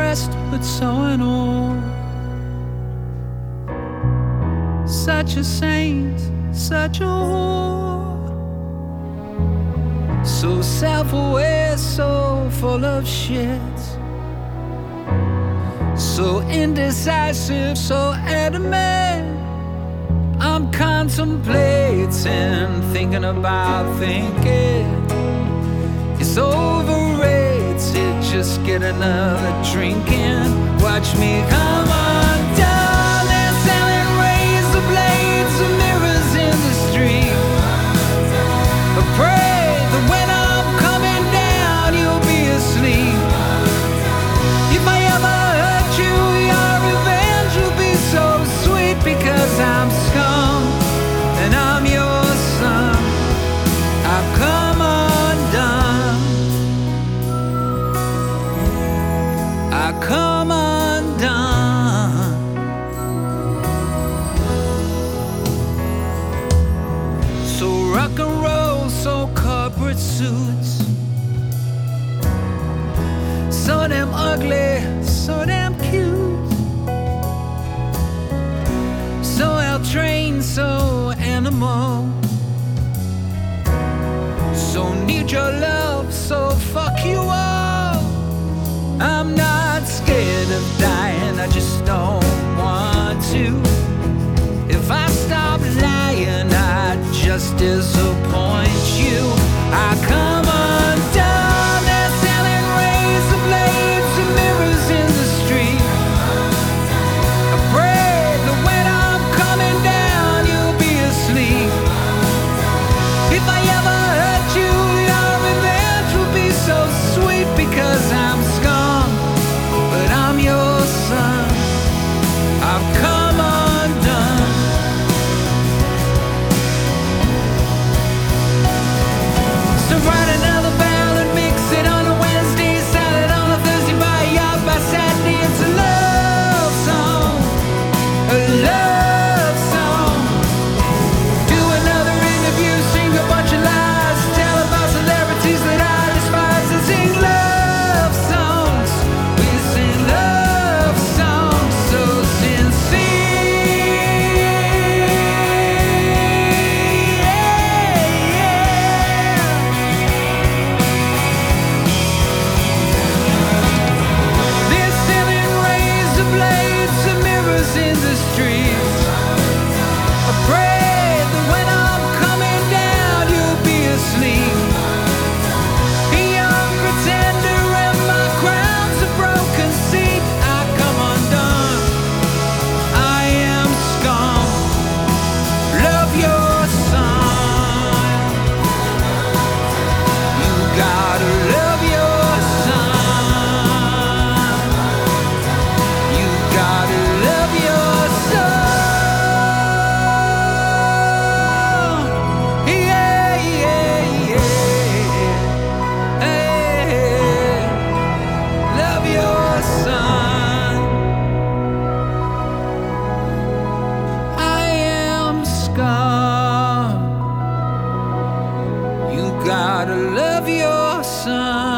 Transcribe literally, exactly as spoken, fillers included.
depressed but so in awe. Such a saint, such a whore. So self-aware, so full of shit. So indecisive, so adamant. I'm contemplating, thinking about thinking. It's overrated, just get another drink in. Watch me come undone. They're selling razor blades and mirrors in the street. I pray that when I'm coming down, you'll be asleep. If I ever hurt you, your revenge will be so sweet. Because I'm scum and I'm your son, I've come undone. I come undone. So rock and roll, so corporate suits. So damn ugly, so damn cute. So out-trained, so animal. So need your love, so fuck you all. I'm not scared of dying, I just don't want to. If I stop lying, I'd just disappoint you. I come undone. They're selling razor blades and mirrors in the street. I pray that when I'm coming down, you'll be asleep. If I ever hurt you, your revenge will be so sweet. Because I'm scum, but I'm your son. I've come undone. So write another ballad, mix it on a Wednesday, salad on a Thursday, buy a yacht by Saturday. It's a love song, a love song. Do another interview, sing a bunch of lies, tell about celebrities that I despise, and sing love songs. We sing love songs so sincere. They're selling razor blades and mirrors in the streets. I pray that when I'm coming down, you'll be asleep. A young pretender and my crown's a broken seat. I come undone. I am scum. Love your son. You gotta love your son. You gotta love your son. Yeah, yeah, yeah. Hey, love your son. I am scum. You gotta love your son.